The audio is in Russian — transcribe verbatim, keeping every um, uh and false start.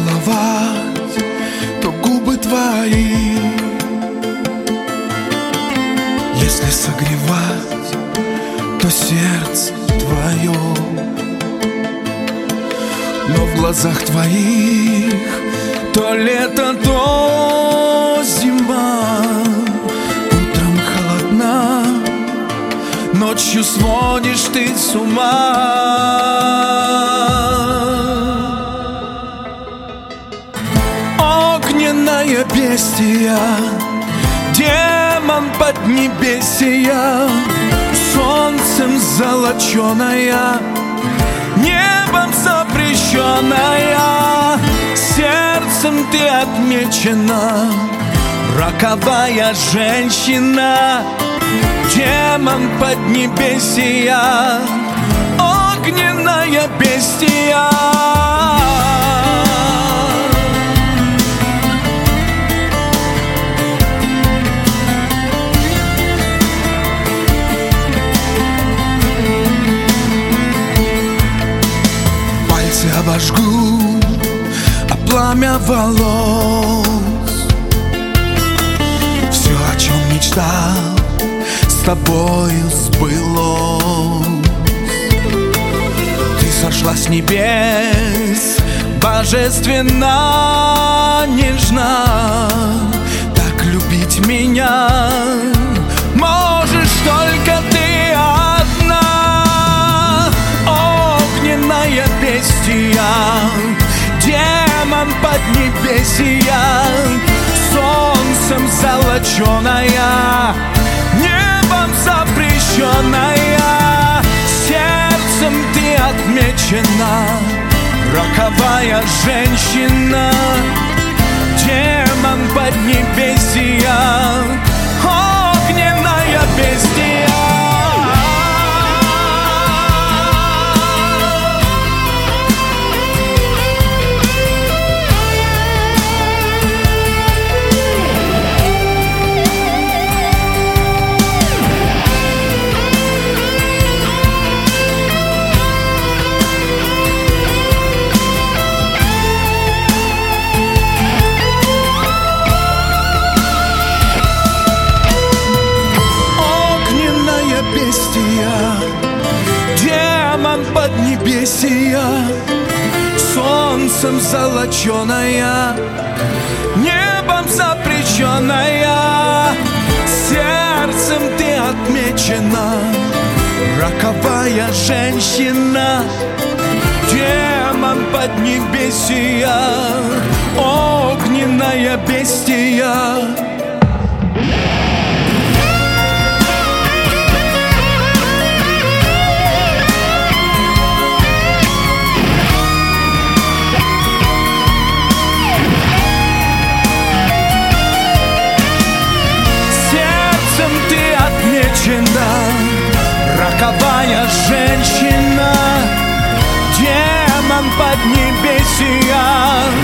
целовать, то губы твои. Если согревать, то сердце твое. Но в глазах твоих то лето, то зима. Утром холодна, ночью сводишь ты с ума. Огненная бестия, демон поднебесья, солнцем золоченая, небом запрещенная, сердцем ты отмечена, роковая женщина, демон поднебесья, огненная бестия. Пальцы обожгу, а пламя волос. Все, о чем мечтал, с тобою сбылось. Ты сошла с небес, божественно нежна. Так любить меня можешь только ты одна. Огненная бестия, демон поднебесья, солнцем золоченая, небом запрещенная, сердцем ты отмечена, роковая женщина, демон поднебесья, огненная бестия. Демон поднебесья, солнцем золоченая, небом запрещенная, сердцем ты отмечена, роковая женщина, демон поднебесья, огненная бестия. Роковая женщина, демон поднебесья,